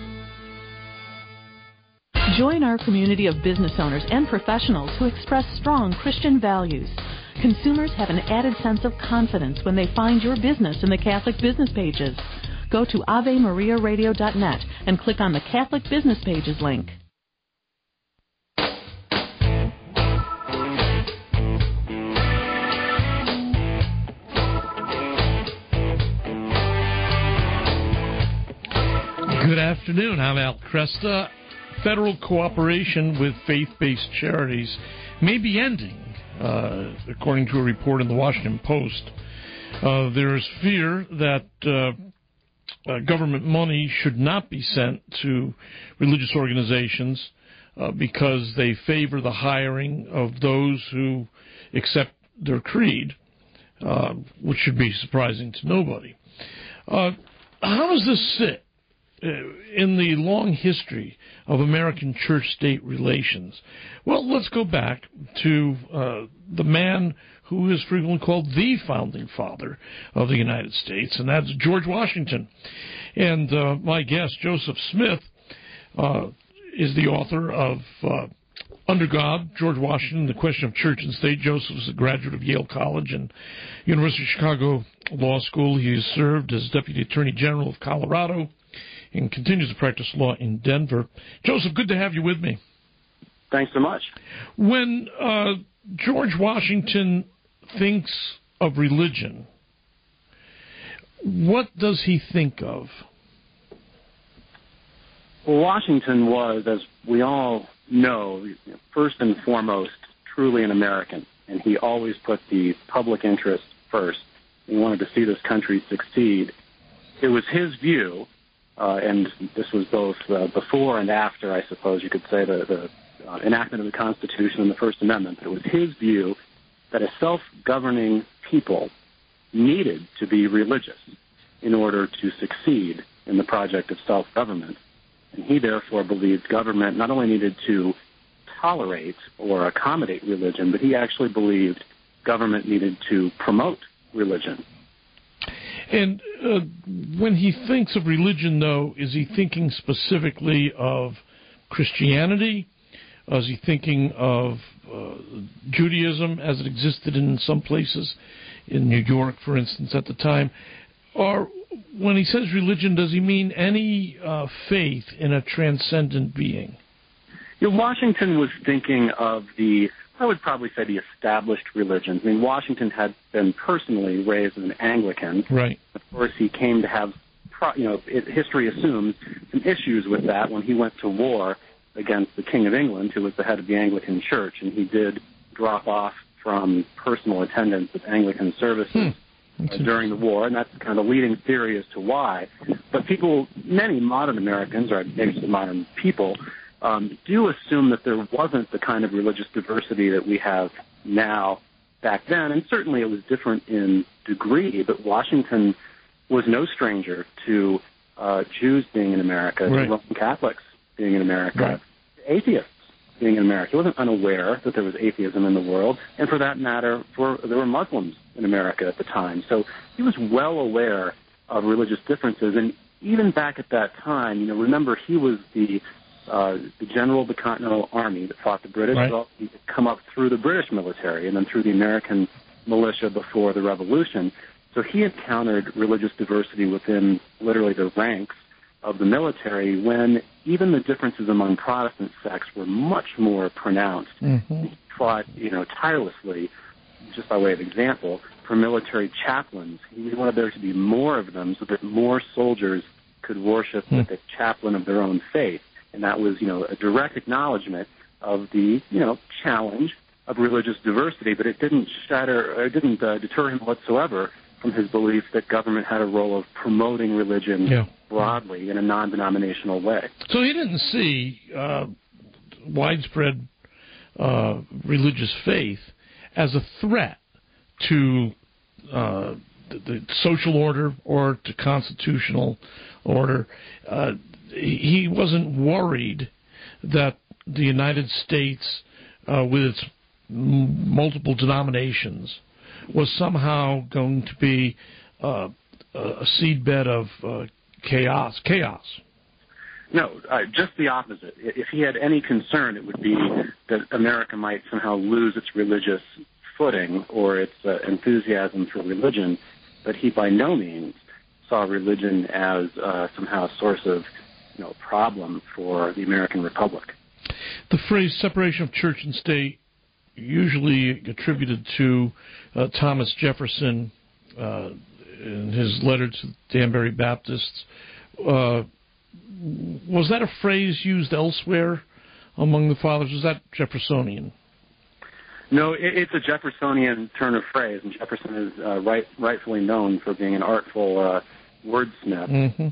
Join our community of business owners and professionals who express strong Christian values. Consumers have an added sense of confidence when they find your business in the Catholic Business Pages. Go to AveMariaRadio.net and click on the Catholic Business Pages link. Good afternoon. I'm Al Cresta federal cooperation with faith-based charities may be ending, according to a report in the Washington Post. There is fear that government money should not be sent to religious organizations because they favor the hiring of those who accept their creed, which should be surprising to nobody. How does this sit in the long history of American church-state relations? Well, let's go back to the man who is frequently called the founding father of the United States, and that's George Washington. And my guest, Joseph Smith, is the author of Under God, George Washington, The Question of Church and State. Joseph is a graduate of Yale College and University of Chicago Law School. He has served as Deputy Attorney General of Colorado and continues to practice law in Denver. Joseph, good to have you with me. Thanks so much. When George Washington thinks of religion, what does he think of? Well, Washington was, as we all know, first and foremost, truly an American, and he always put the public interest first. He wanted to see this country succeed. It was his view, and this was both before and after, I suppose you could say, the enactment of the Constitution and the First Amendment, but it was his view that a self-governing people needed to be religious in order to succeed in the project of self-government. And he therefore believed government not only needed to tolerate or accommodate religion, but he actually believed government needed to promote religion. And when he thinks of religion, though, is he thinking specifically of Christianity? Is he thinking of Judaism as it existed in some places, in New York, for instance, at the time? Or when he says religion, does he mean any faith in a transcendent being? You know, Washington was thinking of I would probably say the established religions. I mean, Washington had been personally raised as an Anglican. Right. Of course, he came to have, history assumes, some issues with that when he went to war against the King of England, who was the head of the Anglican Church, and he did drop off from personal attendance at Anglican services during the war, and that's kind of the leading theory as to why. But many modern Americans, or maybe just modern people, do assume that there wasn't the kind of religious diversity that we have now back then, and certainly it was different in degree, but Washington was no stranger to Jews being in America, to Roman Catholics being in America, atheists being in America. He wasn't unaware that there was atheism in the world, and for that matter, there were Muslims in America at the time. So he was well aware of religious differences, and even back at that time, remember he was the general of the Continental Army that fought the British. Right. Well, he had come up through the British military and then through the American militia before the Revolution. So he encountered religious diversity within literally the ranks of the military when even the differences among Protestant sects were much more pronounced. Mm-hmm. He fought, tirelessly, just by way of example, for military chaplains. He wanted there to be more of them so that more soldiers could worship with a chaplain of their own faith. And that was, a direct acknowledgement of the, challenge of religious diversity, but it didn't deter him whatsoever from his belief that government had a role of promoting religion broadly in a non-denominational way. So he didn't see widespread religious faith as a threat to the social order or to constitutional order. He wasn't worried that the United States, with its multiple denominations, was somehow going to be a seedbed of chaos. No, just the opposite. If he had any concern, it would be that America might somehow lose its religious footing or its enthusiasm for religion, but he by no means saw religion as somehow a source of problem for the American Republic. The phrase separation of church and state, usually attributed to Thomas Jefferson in his letter to the Danbury Baptists, was that a phrase used elsewhere among the fathers? Was that Jeffersonian? No, it's a Jeffersonian turn of phrase, and Jefferson is rightfully known for being an artful wordsmith.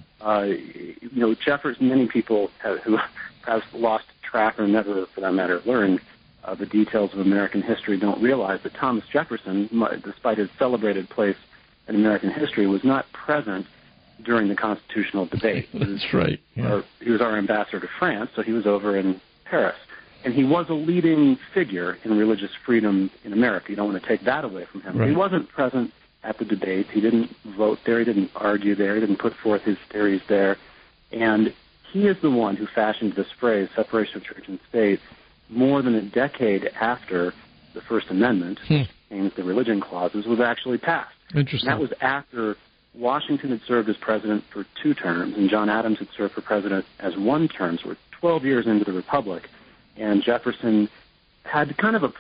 Jefferson, many people who have lost track or never, for that matter, learned the details of American history don't realize that Thomas Jefferson, despite his celebrated place in American history, was not present during the constitutional debate. That's right. Yeah. He was our ambassador to France, so he was over in Paris. And he was a leading figure in religious freedom in America. You don't want to take that away from him. Right. He wasn't present at the debates. He didn't vote there. He didn't argue there. He didn't put forth his theories there. And he is the one who fashioned this phrase, separation of church and state, more than a decade after the First Amendment, which contains the religion clauses, was actually passed. Interesting. And that was after Washington had served as president for 2 terms, and John Adams had served for president as 1 term. So we're 12 years into the Republic. And Jefferson had kind of a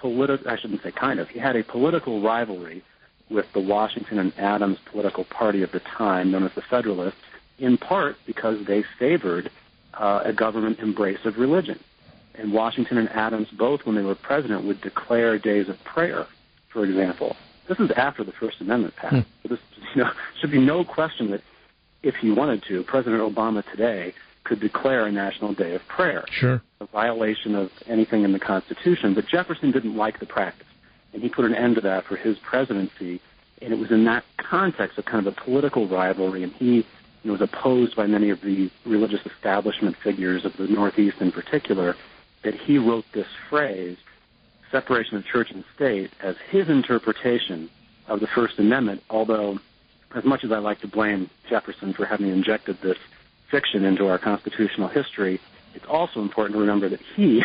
he had a political rivalry with the Washington and Adams political party of the time, known as the Federalists, in part because they favored a government embrace of religion. And Washington and Adams, both when they were president, would declare days of prayer, for example. This is after the First Amendment passed. So this, should be no question that if he wanted to, President Obama today could declare a national day of prayer. Sure. A violation of anything in the Constitution. But Jefferson didn't like the practice, and he put an end to that for his presidency. And it was in that context of kind of a political rivalry, and he was opposed by many of the religious establishment figures of the Northeast in particular, that he wrote this phrase, separation of church and state, as his interpretation of the First Amendment, although as much as I like to blame Jefferson for having injected this fiction into our constitutional history, it's also important to remember that he,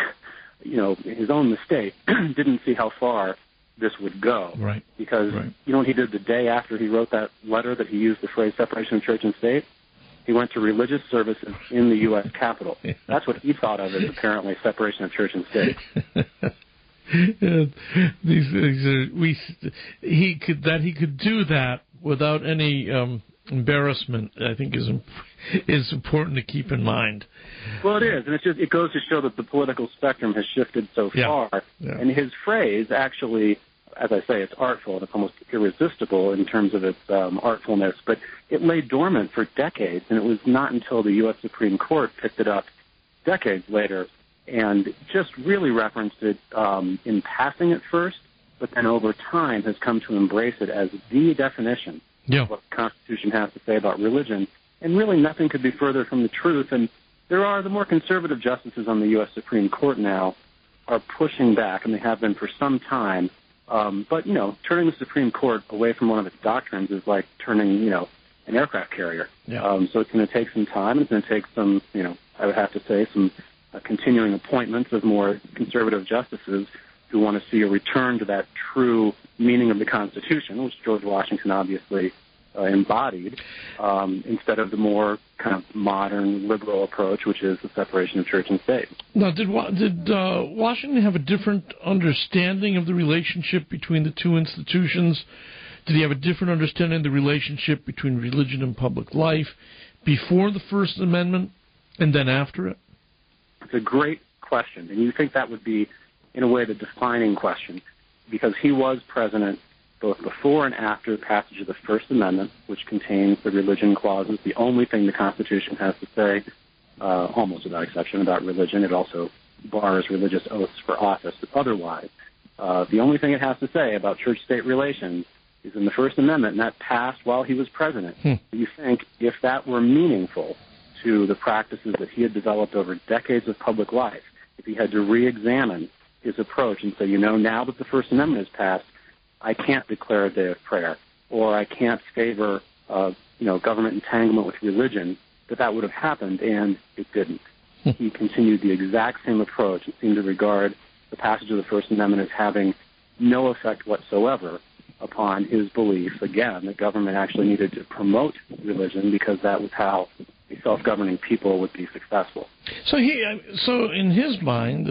his own mistake, didn't see how far this would go. Right. Because you know what he did the day after he wrote that letter that he used the phrase separation of church and state? He went to religious services in the U.S. Capitol. That's what he thought of as apparently separation of church and state. He could do that without any embarrassment, I think is important to keep in mind. Well, it is, and it goes to show that the political spectrum has shifted so far. Yeah. And his phrase actually, as I say, it's artful and it's almost irresistible in terms of its artfulness, but it lay dormant for decades, and it was not until the U.S. Supreme Court picked it up decades later and just really referenced it in passing at first, but then over time has come to embrace it as the definition of what the Constitution has to say about religion. And really nothing could be further from the truth. And there are the more conservative justices on the U.S. Supreme Court now are pushing back, and they have been for some time. But, turning the Supreme Court away from one of its doctrines is like turning, an aircraft carrier. Yeah. So it's going to take some time. It's going to take some, I would have to say, some continuing appointments of more conservative justices who want to see a return to that true meaning of the Constitution, which George Washington obviously embodied, instead of the more kind of modern liberal approach, which is the separation of church and state. Now, did Washington have a different understanding of the relationship between the two institutions? Did he have a different understanding of the relationship between religion and public life before the First Amendment and then after it? It's a great question, and you think that would be, in a way, the defining question, because he was president both before and after the passage of the First Amendment, which contains the religion clauses, the only thing the Constitution has to say, almost without exception, about religion. It also bars religious oaths for office, but otherwise, the only thing it has to say about church-state relations is in the First Amendment, and that passed while he was president. You think if that were meaningful to the practices that he had developed over decades of public life, if he had to re-examine his approach and say, now that the First Amendment has passed, I can't declare a day of prayer, or I can't favor, government entanglement with religion, that would have happened, and it didn't. He continued the exact same approach and seemed to regard the passage of the First Amendment as having no effect whatsoever upon his belief, again, that government actually needed to promote religion because that was how a self-governing people would be successful. So in his mind,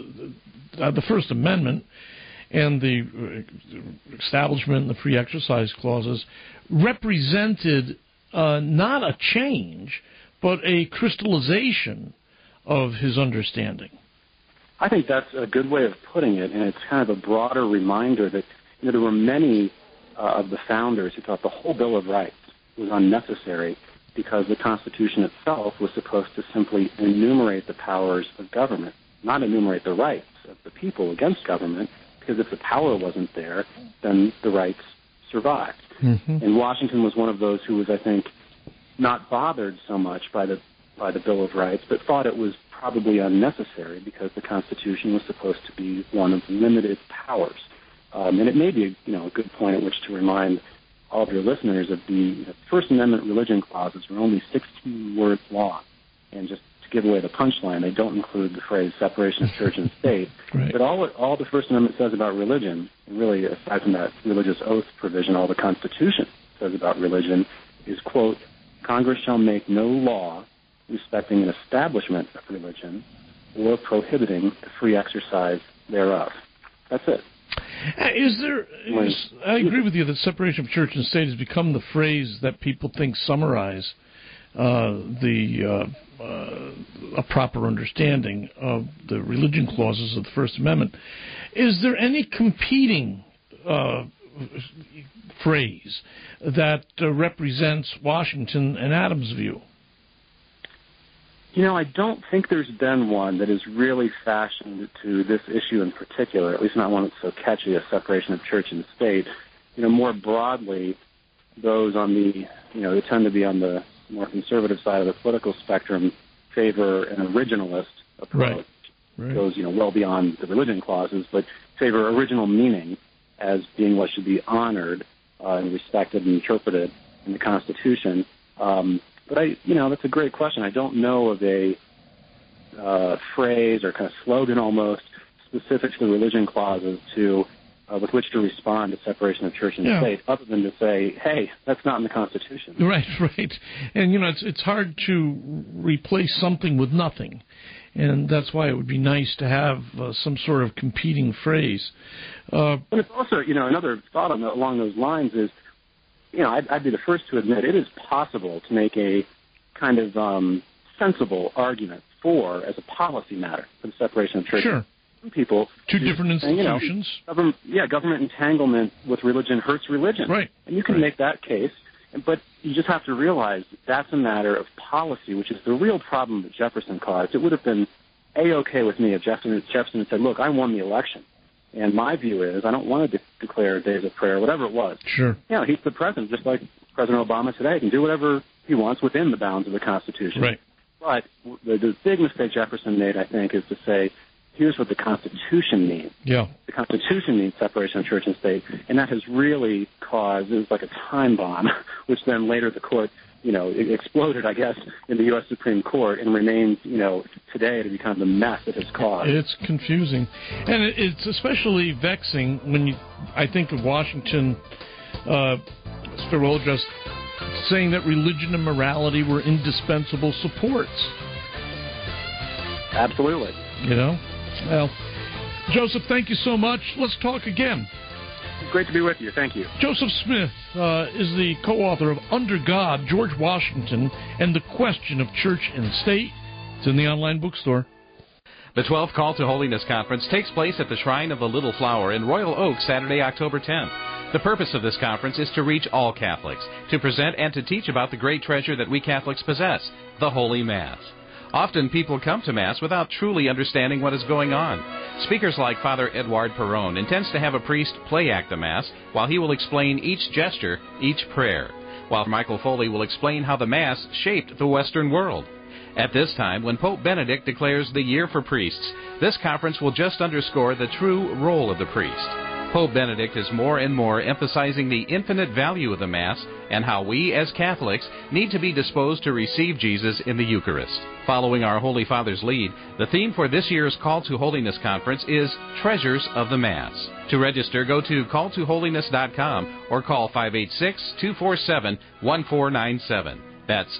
the First Amendment and the establishment and the free exercise clauses represented not a change, but a crystallization of his understanding. I think that's a good way of putting it, and it's kind of a broader reminder that there were many of the founders who thought the whole Bill of Rights was unnecessary because the Constitution itself was supposed to simply enumerate the powers of government, not enumerate the rights of the people against government, because if the power wasn't there, then the rights survived. Mm-hmm. And Washington was one of those who was, I think, not bothered so much by the Bill of Rights, but thought it was probably unnecessary because the Constitution was supposed to be one of limited powers. And it may be a good point at which to remind all of your listeners of the First Amendment religion clauses are only 16 words long. And just to give away the punchline, they don't include the phrase separation of church and state. Right. But all the First Amendment says about religion, and really aside from that religious oath provision, all the Constitution says about religion is, quote, Congress shall make no law respecting an establishment of religion or prohibiting the free exercise thereof. That's it. I agree with you that separation of church and state has become the phrase that people think summarize a proper understanding of the religion clauses of the First Amendment. Is there any competing phrase that represents Washington and Adams' view? I don't think there's been one that is really fashioned to this issue in particular, at least not one that's so catchy as separation of church and state. More broadly, those on the, they tend to be on the more conservative side of the political spectrum, favor an originalist approach. Right. Goes, well beyond the religion clauses, but favor original meaning as being what should be honored and respected and interpreted in the Constitution. But that's a great question. I don't know of a phrase or kind of slogan almost specific to the religion clauses with which to respond to separation of church and state, other than to say, hey, that's not in the Constitution. Right. And, it's hard to replace something with nothing. And that's why it would be nice to have some sort of competing phrase. But it's also, another thought along those lines is, I'd be the first to admit it is possible to make a kind of sensible argument as a policy matter, for the separation of church. Sure. Some people... Two different institutions. Government entanglement with religion hurts religion. Right. And you can make that case, but you just have to realize that's a matter of policy, which is the real problem that Jefferson caused. It would have been A-okay with me if Jefferson had said, look, I won the election. And my view is I don't want to declare days of prayer, whatever it was. Sure. He's the president, just like President Obama today. He can do whatever he wants within the bounds of the Constitution. Right. But the big mistake Jefferson made, I think, is to say, here's what the Constitution means. Yeah. The Constitution means separation of church and state, and that has really caused, it was like a time bomb, which then later the court, it exploded, I guess, in the U.S. Supreme Court and remains, today to become the mess it has caused. It's confusing. And it's especially vexing when I think of Washington, farewell address, saying that religion and morality were indispensable supports. Absolutely. Well, Joseph, thank you so much. Let's talk again. Great to be with you. Thank you. Joseph Smith is the co-author of Under God, George Washington, and the Question of Church and State. It's in the online bookstore. The 12th Call to Holiness Conference takes place at the Shrine of the Little Flower in Royal Oak Saturday, October 10th. The purpose of this conference is to reach all Catholics, to present and to teach about the great treasure that we Catholics possess, the Holy Mass. Often people come to Mass without truly understanding what is going on. Speakers like Father Edouard Perron intends to have a priest play act the Mass while he will explain each gesture, each prayer, while Michael Foley will explain how the Mass shaped the Western world. At this time, when Pope Benedict declares the year for priests, this conference will just underscore the true role of the priest. Pope Benedict is more and more emphasizing the infinite value of the Mass and how we, as Catholics, need to be disposed to receive Jesus in the Eucharist. Following our Holy Father's lead, the theme for this year's Call to Holiness Conference is Treasures of the Mass. To register, go to calltoholiness.com or call 586-247-1497. That's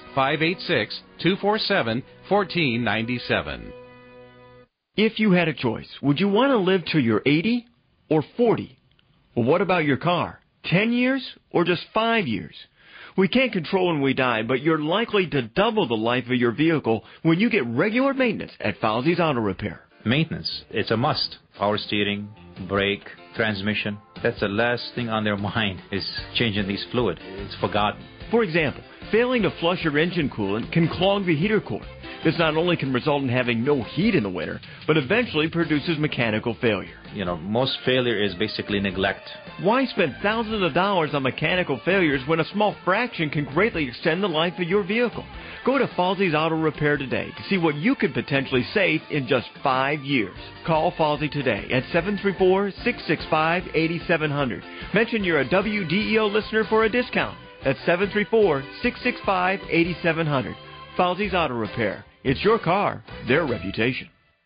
586-247-1497. If you had a choice, would you want to live till you're 80 or 40? Well, what about your car? 10 years or just 5 years? We can't control when we die, but you're likely to double the life of your vehicle when you get regular maintenance at Fauzi's Auto Repair. Maintenance, it's a must. Power steering, brake, transmission. That's the last thing on their mind is changing these fluid. It's forgotten. For example, failing to flush your engine coolant can clog the heater core. This not only can result in having no heat in the winter, but eventually produces mechanical failure. You know, most failure is basically neglect. Why spend thousands of dollars on mechanical failures when a small fraction can greatly extend the life of your vehicle? Go to Fauzi's Auto Repair today to see what you could potentially save in just 5 years. Call Fauzi today at 734-665-8700. Mention you're a WDEO listener for a discount. That's 734-665-8700. Fauzi's Auto Repair. It's your car, their reputation.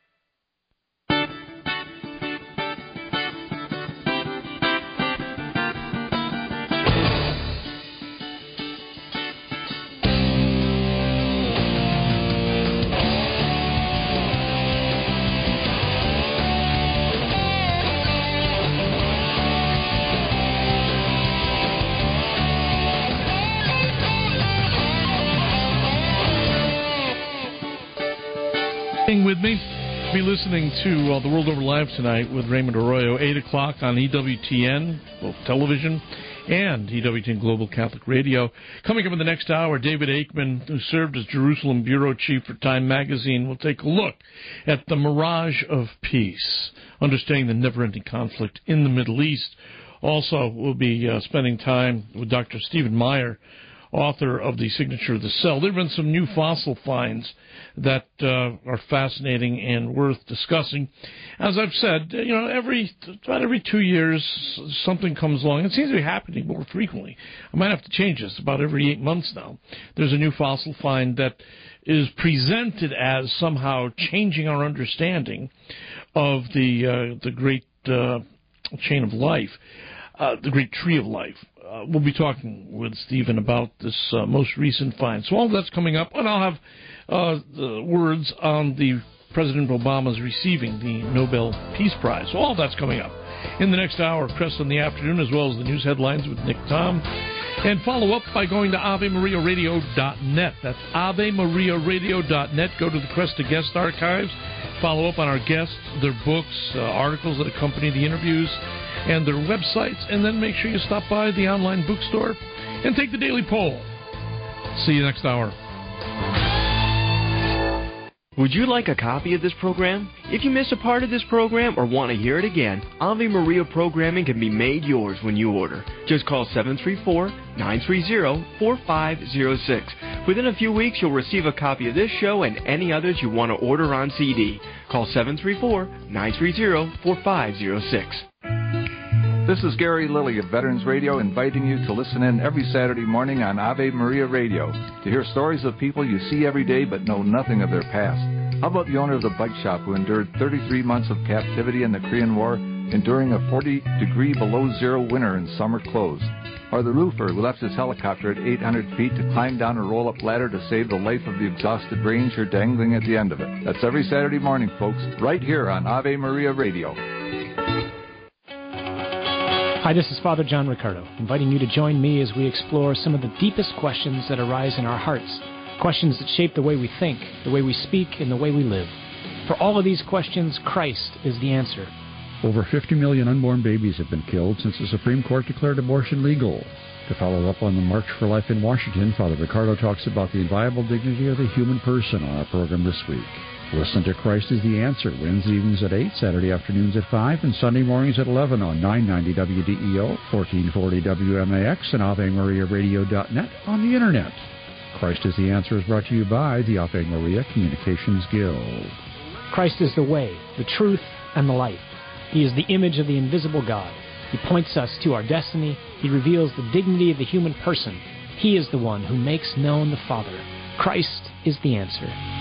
With me, be listening to The World Over Live tonight with Raymond Arroyo, 8 o'clock on EWTN, both television and EWTN Global Catholic Radio. Coming up in the next hour, David Aikman, who served as Jerusalem Bureau Chief for Time Magazine, will take a look at the mirage of peace, understanding the never-ending conflict in the Middle East. Also, we'll be spending time with Dr. Stephen Meyer, author of The Signature of the Cell. There have been some new fossil finds that are fascinating and worth discussing. As I've said, about every 2 years, something comes along. It seems to be happening more frequently. I might have to change this. About every 8 months now, there's a new fossil find that is presented as somehow changing our understanding of the great chain of life, the great tree of life. We'll be talking with Stephen about this most recent find. So all that's coming up, and I'll have the words on the President Obama's receiving the Nobel Peace Prize. So all that's coming up in the next hour of Crest in the Afternoon, as well as the news headlines with Nick Tom. And follow up by going to AveMariaRadio.net. That's AveMariaRadio.net. Go to the Cresta Guest Archives. Follow up on our guests, their books, articles that accompany the interviews, and their websites. And then make sure you stop by the online bookstore and take the daily poll. See you next hour. Would you like a copy of this program? If you miss a part of this program or want to hear it again, Ave Maria programming can be made yours when you order. Just call 734-930-4506. Within a few weeks, you'll receive a copy of this show and any others you want to order on CD. Call 734-930-4506. This is Gary Lilly of Veterans Radio, inviting you to listen in every Saturday morning on Ave Maria Radio to hear stories of people you see every day but know nothing of their past. How about the owner of the bike shop who endured 33 months of captivity in the Korean War, enduring a 40-degree below-zero winter in summer clothes? Or the roofer who left his helicopter at 800 feet to climb down a roll-up ladder to save the life of the exhausted ranger dangling at the end of it? That's every Saturday morning, folks, right here on Ave Maria Radio. Hi, this is Father John Riccardo, inviting you to join me as we explore some of the deepest questions that arise in our hearts, questions that shape the way we think, the way we speak, and the way we live. For all of these questions, Christ is the answer. Over 50 million unborn babies have been killed since the Supreme Court declared abortion legal. To follow up on the March for Life in Washington, Father Riccardo talks about the inviolable dignity of the human person on our program this week. Listen to Christ is the Answer, Wednesday evenings at 8, Saturday afternoons at 5, and Sunday mornings at 11 on 990 WDEO, 1440 WMAX, and AveMariaRadio.net on the Internet. Christ is the Answer is brought to you by the Ave Maria Communications Guild. Christ is the way, the truth, and the life. He is the image of the invisible God. He points us to our destiny. He reveals the dignity of the human person. He is the one who makes known the Father. Christ is the answer.